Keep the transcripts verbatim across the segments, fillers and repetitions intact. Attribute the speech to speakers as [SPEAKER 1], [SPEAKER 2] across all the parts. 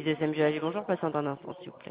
[SPEAKER 1] S M G, bonjour, patiente un instant, s'il vous plaît.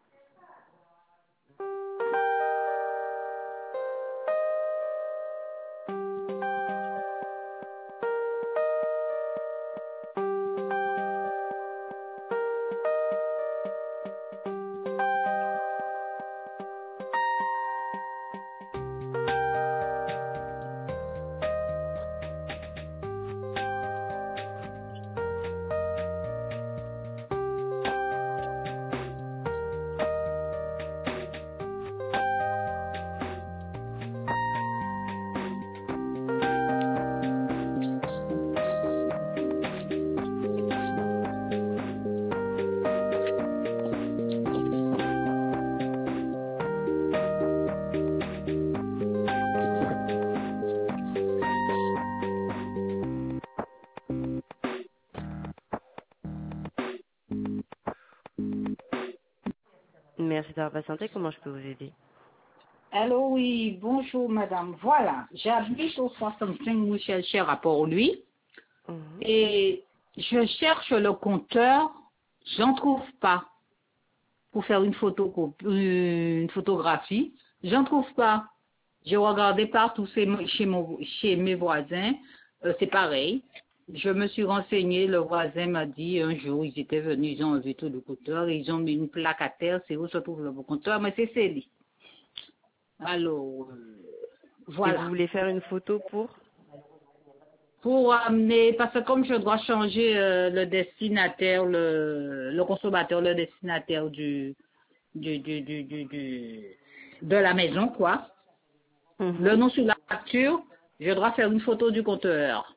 [SPEAKER 1] Merci d'avoir patienté, comment je peux vous aider?
[SPEAKER 2] Allô, oui, bonjour madame. Voilà, j'habite au soixante-cinq Michel Cher à Port-Louis
[SPEAKER 1] Mhm.
[SPEAKER 2] et je cherche le compteur, j'en trouve pas pour faire une photo, une photographie, j'en trouve pas. J'ai regardé partout chez, chez, mon, chez mes voisins, euh, c'est pareil. Je me suis renseignée, le voisin m'a dit un jour, ils étaient venus, ils ont vu tout le compteur, ils ont mis une plaque à terre, c'est où se trouve le compteur, mais c'est Célie. Alors, euh,
[SPEAKER 1] Et vous
[SPEAKER 2] voilà.
[SPEAKER 1] voulez faire une photo pour?
[SPEAKER 2] Pour amener, parce que comme je dois changer euh, le destinataire, le, le consommateur, le destinataire du, du, du, du, du, du- de la maison, quoi. Le
[SPEAKER 1] Mhm.
[SPEAKER 2] nom sur la facture, je dois faire une photo du compteur.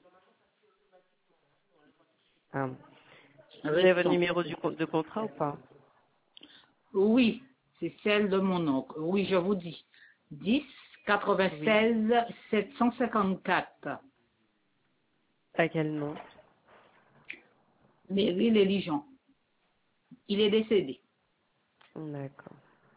[SPEAKER 1] Ah. Vous avez votre
[SPEAKER 2] Restant.
[SPEAKER 1] numéro du compte de contrat ou pas?
[SPEAKER 2] Oui, c'est celle de mon oncle. Oui, je vous dis. dix
[SPEAKER 1] Oui.
[SPEAKER 2] quatre-vingt-seize sept cent cinquante-quatre.
[SPEAKER 1] À quel nom?
[SPEAKER 2] Mairie Léligeon. Il est décédé.
[SPEAKER 1] D'accord.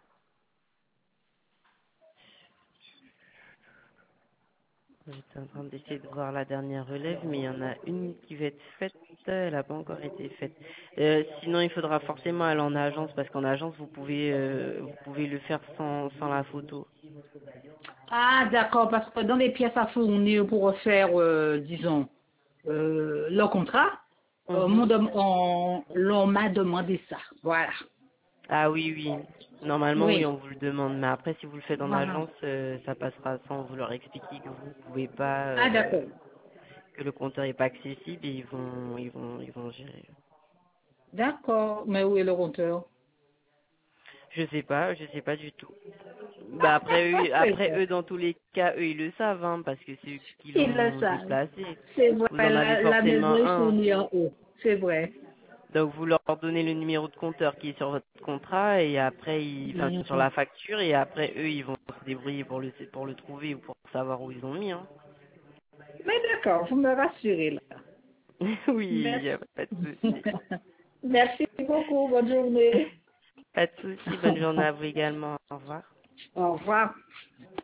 [SPEAKER 1] J'étais en train d'essayer de voir la dernière relève, mais il y en a une qui va être faite, elle n'a pas encore été faite. Euh, sinon, il faudra forcément aller en agence, parce qu'en agence, vous pouvez euh, vous pouvez le faire sans, sans la photo.
[SPEAKER 2] Ah, d'accord, parce que dans les pièces à fournir pour refaire, euh, disons, euh, le contrat, euh, m'ont
[SPEAKER 1] Mhm.
[SPEAKER 2] dem- on, l'on m'a demandé ça. Voilà.
[SPEAKER 1] Ah oui, oui. Normalement, oui,
[SPEAKER 2] Oui.
[SPEAKER 1] on vous le demande, mais après, si vous le faites en
[SPEAKER 2] Voilà.
[SPEAKER 1] agence, euh, ça passera sans vous leur expliquer que vous pouvez pas,
[SPEAKER 2] Ah,
[SPEAKER 1] euh,
[SPEAKER 2] d'accord.
[SPEAKER 1] que le compteur est pas accessible et ils vont, ils vont, ils vont gérer.
[SPEAKER 2] D'accord. Mais où est le compteur?
[SPEAKER 1] Je sais pas, je sais pas du tout. Bah après eux,
[SPEAKER 2] C'est
[SPEAKER 1] après
[SPEAKER 2] vrai.
[SPEAKER 1] eux, dans tous les cas, eux ils le savent, hein, parce que c'est eux qui
[SPEAKER 2] Ils le
[SPEAKER 1] l'ont
[SPEAKER 2] savent.
[SPEAKER 1] déplacé.
[SPEAKER 2] C'est
[SPEAKER 1] Vous
[SPEAKER 2] vrai,
[SPEAKER 1] en avez
[SPEAKER 2] la, la maison
[SPEAKER 1] forcément
[SPEAKER 2] est
[SPEAKER 1] un.
[SPEAKER 2] fournie en haut. C'est vrai.
[SPEAKER 1] Donc vous leur donnez le numéro de compteur qui est sur votre contrat et après, ils, enfin sur
[SPEAKER 2] Mhm.
[SPEAKER 1] la facture et après eux ils vont se débrouiller pour le pour le trouver ou pour savoir où ils ont mis. Hein.
[SPEAKER 2] Mais d'accord, vous me rassurez là.
[SPEAKER 1] Oui, y a
[SPEAKER 2] Merci.
[SPEAKER 1] pas de souci.
[SPEAKER 2] Merci beaucoup. Bonne journée.
[SPEAKER 1] Pas de souci. Bonne journée à vous également. Au revoir.
[SPEAKER 2] Au revoir.